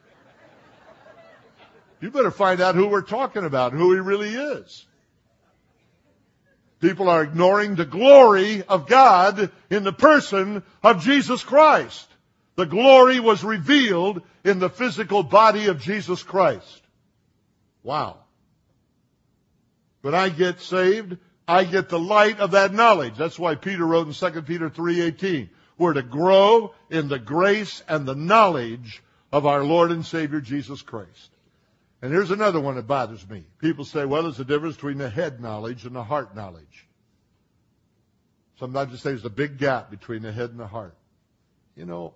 You better find out who we're talking about, who He really is. People are ignoring the glory of God in the person of Jesus Christ. The glory was revealed in the physical body of Jesus Christ. Wow. When I get saved, I get the light of that knowledge. That's why Peter wrote in Second Peter three eighteen, we're to grow in the grace and the knowledge of our Lord and Savior Jesus Christ. And here's another one that bothers me. People say, well, there's a difference between the head knowledge and the heart knowledge. Sometimes they say there's a big gap between the head and the heart. You know,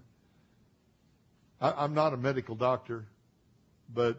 I, I'm not a medical doctor, but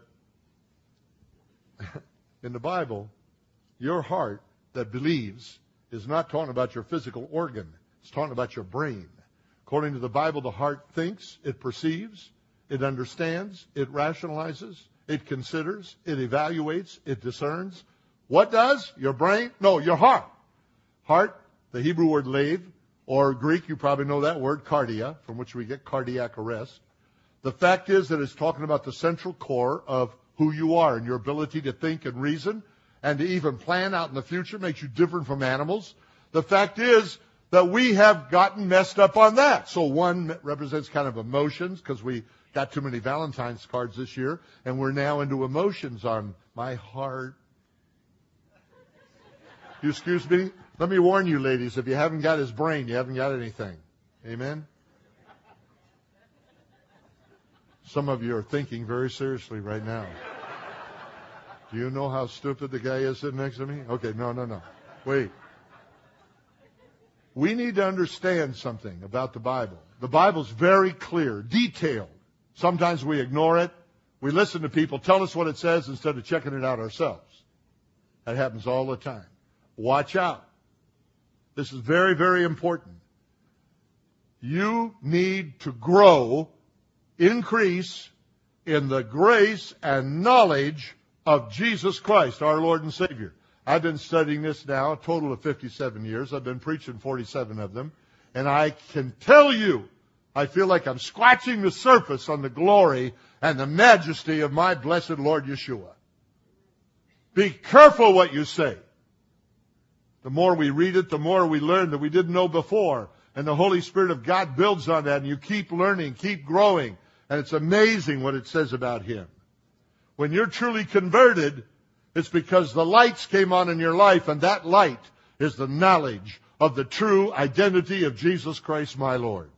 in the Bible, your heart that believes is not talking about your physical organ. It's talking about your brain. According to the Bible, the heart thinks, it perceives, it understands, it rationalizes, it considers, it evaluates, it discerns. What does? Your brain? No, your heart. Heart, the Hebrew word lave, or Greek, you probably know that word, cardia, from which we get cardiac arrest. The fact is that it's talking about the central core of who you are and your ability to think and reason and to even plan out in the future makes you different from animals. The fact is that we have gotten messed up on that. So one represents kind of emotions because we got too many Valentine's cards this year, and we're now into emotions on my heart. You excuse me? Let me warn you, ladies, if you haven't got his brain, you haven't got anything. Amen? Some of you are thinking very seriously right now. Do you know how stupid the guy is sitting next to me? Okay, no, no, no. Wait. We need to understand something about the Bible. The Bible's very clear, detailed. Sometimes we ignore it. We listen to people tell us what it says instead of checking it out ourselves. That happens all the time. Watch out. This is very, very important. You need to grow, increase in the grace and knowledge of Jesus Christ, our Lord and Savior. I've been studying this now a total of fifty-seven years. I've been preaching forty-seven of them. And I can tell you, I feel like I'm scratching the surface on the glory and the majesty of my blessed Lord Yeshua. Be careful what you say. The more we read it, the more we learn that we didn't know before. And the Holy Spirit of God builds on that, and you keep learning, keep growing. And it's amazing what it says about Him. When you're truly converted, it's because the lights came on in your life, and that light is the knowledge of the true identity of Jesus Christ, my Lord.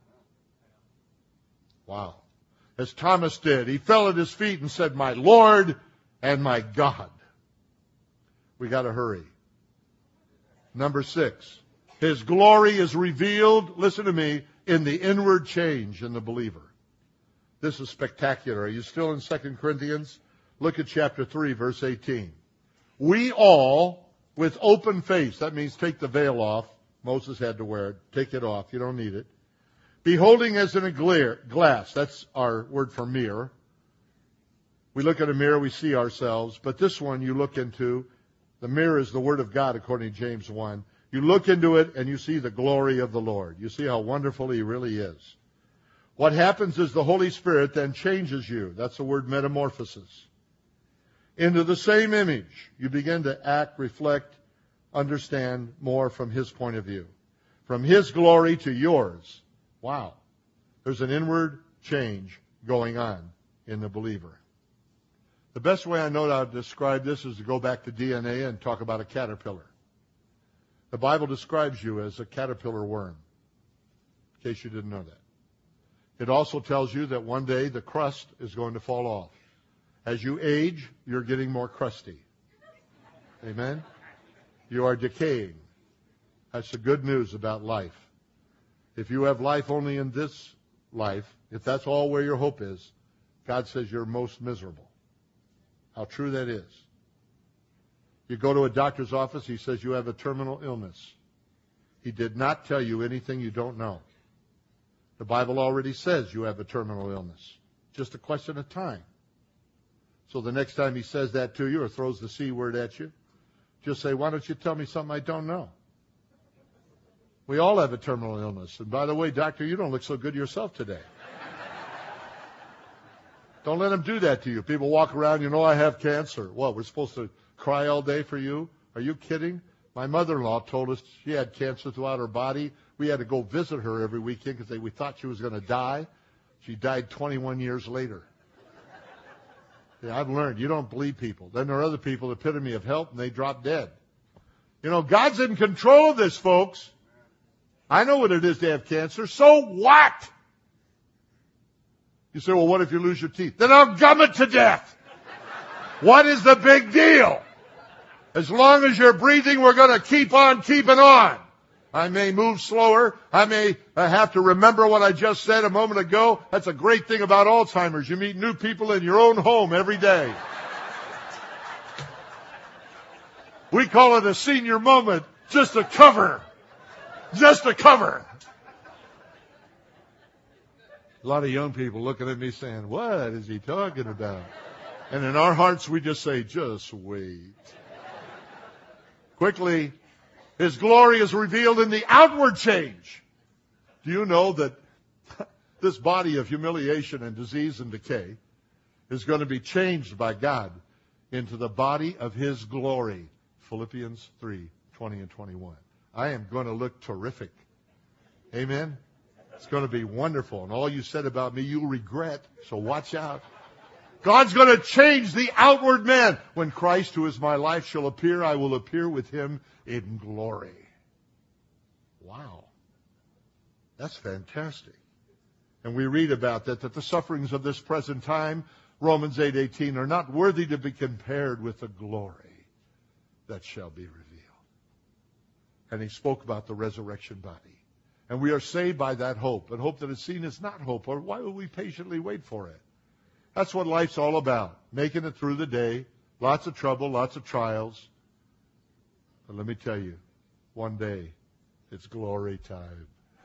Wow. As Thomas did, he fell at His feet and said, my Lord and my God. We got to hurry. Number six, His glory is revealed, listen to me, in the inward change in the believer. This is spectacular. Are you still in Second Corinthians? Look at chapter three, verse eighteen. We all, with open face, that means take the veil off. Moses had to wear it. Take it off. You don't need it. Beholding as in a glass. That's our word for mirror. We look at a mirror, we see ourselves. But this one you look into, the mirror is the Word of God according to James one. You look into it and you see the glory of the Lord. You see how wonderful He really is. What happens is the Holy Spirit then changes you. That's the word metamorphosis. Into the same image. You begin to act, reflect, understand more from His point of view. From His glory to yours. Wow. There's an inward change going on in the believer. The best way I know how to describe this is to go back to D N A and talk about a caterpillar. The Bible describes you as a caterpillar worm, in case you didn't know that. It also tells you that one day the crust is going to fall off. As you age, you're getting more crusty. Amen? You are decaying. That's the good news about life. If you have life only in this life, if that's all where your hope is, God says you're most miserable. How true that is. You go to a doctor's office, he says you have a terminal illness. He did not tell you anything you don't know. The Bible already says you have a terminal illness. Just a question of time. So the next time he says that to you or throws the C word at you, just say, why don't you tell me something I don't know? We all have a terminal illness. And by the way, doctor, you don't look so good yourself today. Don't let him do that to you. People walk around, you know I have cancer. What, we're supposed to cry all day for you? Are you kidding? My mother-in-law told us she had cancer throughout her body. We had to go visit her every weekend because we thought she was going to die. She died twenty-one years later. Yeah, I've learned, you don't believe people. Then there are other people, the epitome of health, and they drop dead. You know, God's in control of this, folks. I know what it is to have cancer. So what? You say, well, what if you lose your teeth? Then I'll gum it to death. What is the big deal? As long as you're breathing, we're going to keep on keeping on. I may move slower. I may have to remember what I just said a moment ago. That's a great thing about Alzheimer's. You meet new people in your own home every day. We call it a senior moment, just a cover. Just a cover. A lot of young people looking at me saying, what is he talking about? And in our hearts, we just say, just wait. Quickly, His glory is revealed in the outward change. Do you know that this body of humiliation and disease and decay is going to be changed by God into the body of His glory? Philippians three, twenty and twenty-one. I am going to look terrific. Amen? It's going to be wonderful. And all you said about me, you'll regret. So watch out. God's going to change the outward man. When Christ, who is my life, shall appear, I will appear with Him in glory. Wow. That's fantastic. And we read about that, that the sufferings of this present time, Romans eight eighteen, are not worthy to be compared with the glory that shall be revealed. And he spoke about the resurrection body. And we are saved by that hope. And hope that is seen is not hope. Or why would we patiently wait for it? That's what life's all about. Making it through the day. Lots of trouble, lots of trials. But let me tell you, one day, it's glory time.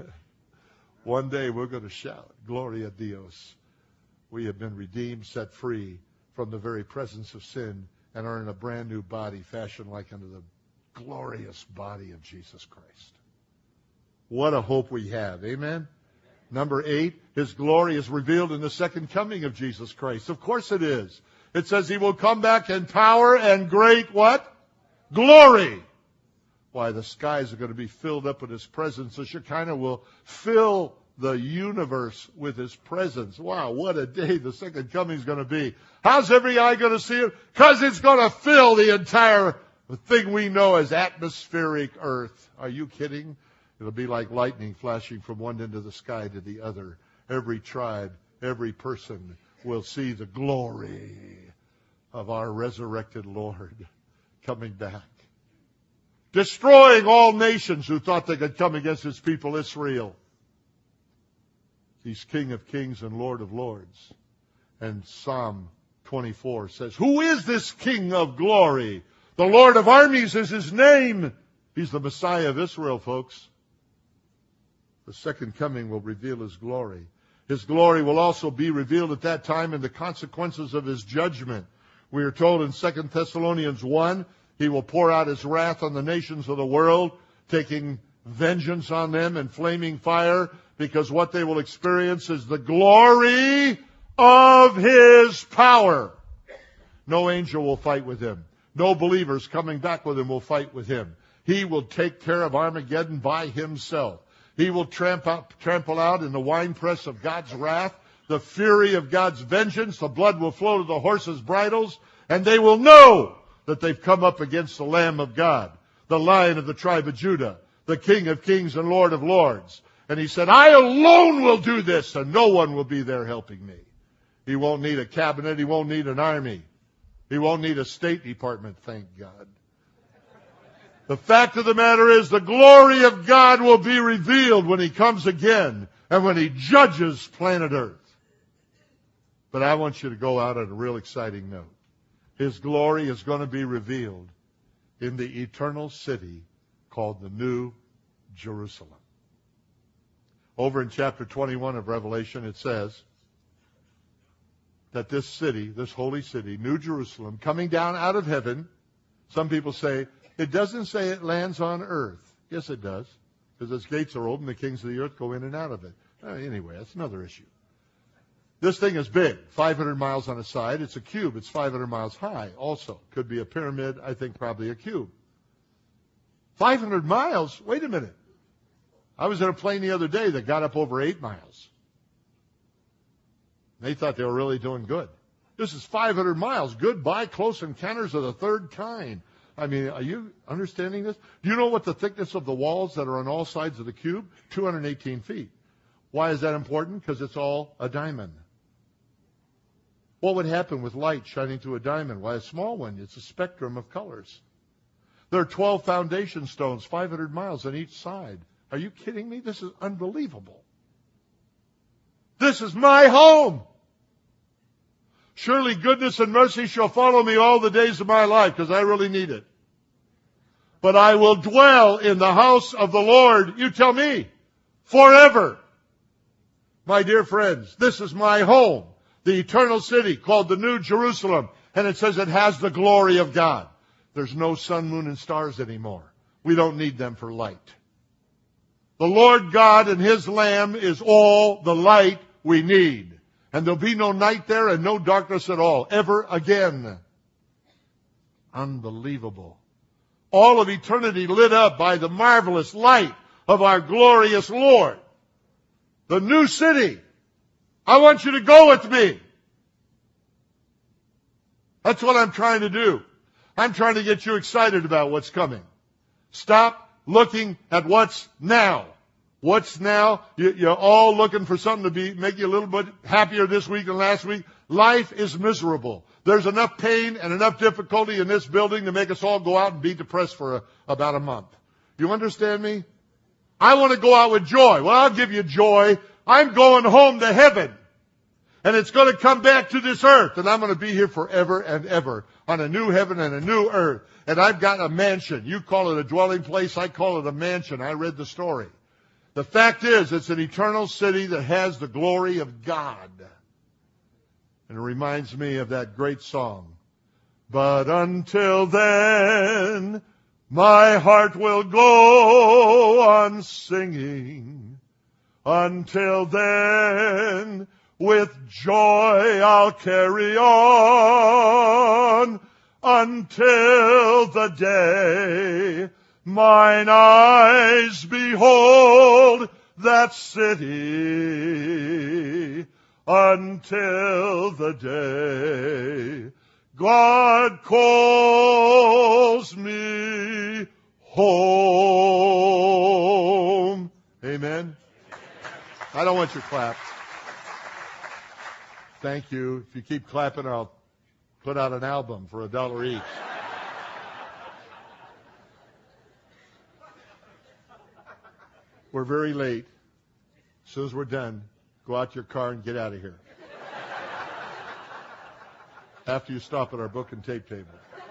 One day we're going to shout, Gloria Dios. We have been redeemed, set free from the very presence of sin, and are in a brand new body fashioned like unto the glorious body of Jesus Christ. What a hope we have. Amen? Number eight, His glory is revealed in the second coming of Jesus Christ. Of course it is. It says He will come back in power and great what? Glory. Why, the skies are going to be filled up with His presence. The Shekinah will fill the universe with His presence. Wow, what a day the second coming is going to be. How's every eye going to see it? Because it's going to fill the entire thing we know as atmospheric earth. Are you kidding? It'll be like lightning flashing from one end of the sky to the other. Every tribe, every person will see the glory of our resurrected Lord coming back. Destroying all nations who thought they could come against His people Israel. He's King of kings and Lord of lords. And Psalm twenty-four says, who is this King of glory? The Lord of armies is His name. He's the Messiah of Israel, folks. The second coming will reveal His glory. His glory will also be revealed at that time in the consequences of His judgment. We are told in Second Thessalonians one, He will pour out His wrath on the nations of the world, taking vengeance on them in flaming fire, because what they will experience is the glory of His power. No angel will fight with Him. No believers coming back with Him will fight with Him. He will take care of Armageddon by Himself. He will tramp out, trample out in the winepress of God's wrath the fury of God's vengeance. The blood will flow to the horses' bridles, and they will know that they've come up against the Lamb of God, the Lion of the tribe of Judah, the King of kings and Lord of lords. And he said, I alone will do this, and no one will be there helping me. He won't need a cabinet. He won't need an army. He won't need a State Department, thank God. The fact of the matter is the glory of God will be revealed when he comes again and when he judges planet Earth. But I want you to go out on a real exciting note. His glory is going to be revealed in the eternal city called the New Jerusalem. Over in chapter twenty-one of Revelation, it says that this city, this holy city, New Jerusalem, coming down out of heaven, some people say, it doesn't say it lands on earth. Yes, it does, because its gates are open, the kings of the earth go in and out of it. Uh, anyway, that's another issue. This thing is big, five hundred miles on a side. It's a cube. It's five hundred miles high also. Could be a pyramid. I think probably a cube. five hundred miles? Wait a minute. I was in a plane the other day that got up over eight miles. They thought they were really doing good. This is five hundred miles. Goodbye, close encounters of the third kind. I mean, are you understanding this? Do you know what the thickness of the walls that are on all sides of the cube? two hundred eighteen feet. Why is that important? Because it's all a diamond. What would happen with light shining through a diamond? Why, a small one. It's a spectrum of colors. There are twelve foundation stones, five hundred miles on each side. Are you kidding me? This is unbelievable. This is my home. Surely goodness and mercy shall follow me all the days of my life, because I really need it. But I will dwell in the house of the Lord, you tell me, forever. My dear friends, this is my home, the eternal city called the New Jerusalem. And it says it has the glory of God. There's no sun, moon, and stars anymore. We don't need them for light. The Lord God and His Lamb is all the light we need. And there'll be no night there and no darkness at all, ever again. Unbelievable. All of eternity lit up by the marvelous light of our glorious Lord. The new city. I want you to go with me. That's what I'm trying to do. I'm trying to get you excited about what's coming. Stop looking at what's now. What's now? You're all looking for something to be make you a little bit happier this week than last week. Life is miserable. There's enough pain and enough difficulty in this building to make us all go out and be depressed for a, about a month. You understand me? I want to go out with joy. Well, I'll give you joy. I'm going home to heaven. And it's going to come back to this earth. And I'm going to be here forever and ever on a new heaven and a new earth. And I've got a mansion. You call it a dwelling place. I call it a mansion. I read the story. The fact is, it's an eternal city that has the glory of God. And it reminds me of that great song. But until then, my heart will go on singing. Until then, with joy I'll carry on. Until the day mine eyes behold that city, until the day God calls me home. Amen. I don't want your clap. Thank you. If you keep clapping, I'll put out an album for a dollar each. We're very late. As soon as we're done, go out to your car and get out of here. After you stop at our book and tape table.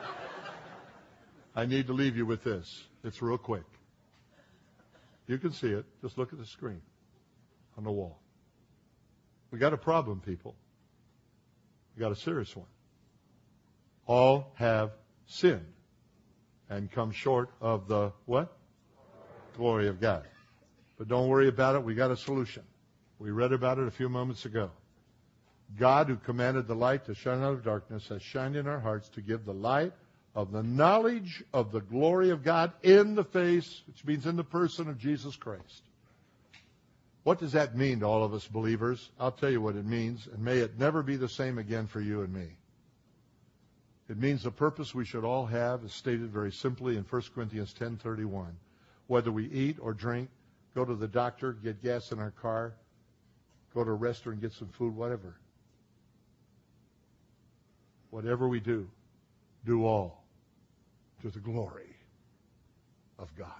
I need to leave you with this. It's real quick. You can see it. Just look at the screen on the wall. We got a problem, people. We got a serious one. All have sinned and come short of the what? Glory of God. But don't worry about it. We got a solution. We read about it a few moments ago. God, who commanded the light to shine out of darkness, has shined in our hearts to give the light of the knowledge of the glory of God in the face, which means in the person of Jesus Christ. What does that mean to all of us believers? I'll tell you what it means, and may it never be the same again for you and me. It means the purpose we should all have is stated very simply in First Corinthians ten thirty-one. Whether we eat or drink, go to the doctor, get gas in our car, go to a restaurant, get some food, whatever. Whatever we do, do all to the glory of God.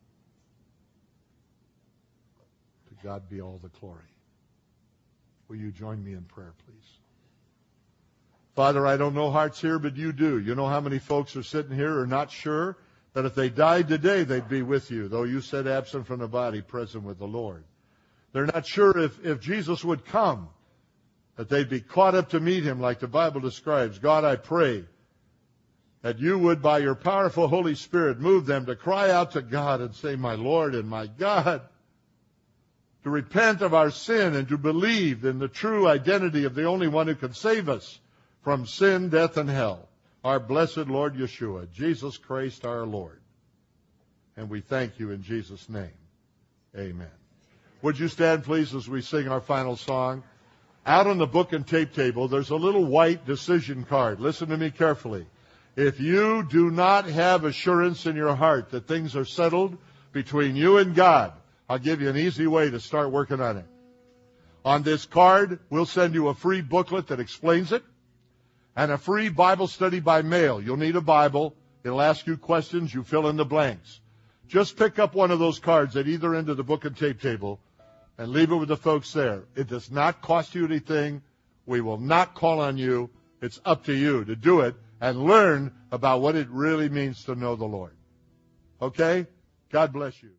To God be all the glory. Will you join me in prayer, please? Father, I don't know hearts here, but you do. You know how many folks are sitting here who are not sure that if they died today, they'd be with you, though you said absent from the body, present with the Lord. They're not sure if, if Jesus would come, that they'd be caught up to meet him like the Bible describes. God, I pray that you would, by your powerful Holy Spirit, move them to cry out to God and say, my Lord and my God, to repent of our sin and to believe in the true identity of the only one who can save us from sin, death, and hell, our blessed Lord Yeshua, Jesus Christ our Lord. And we thank you in Jesus' name. Amen. Would you stand, please, as we sing our final song? Out on the book and tape table, there's a little white decision card. Listen to me carefully. If you do not have assurance in your heart that things are settled between you and God, I'll give you an easy way to start working on it. On this card, we'll send you a free booklet that explains it, and a free Bible study by mail. You'll need a Bible. It'll ask you questions. You fill in the blanks. Just pick up one of those cards at either end of the book and tape table and leave it with the folks there. It does not cost you anything. We will not call on you. It's up to you to do it and learn about what it really means to know the Lord. Okay? God bless you.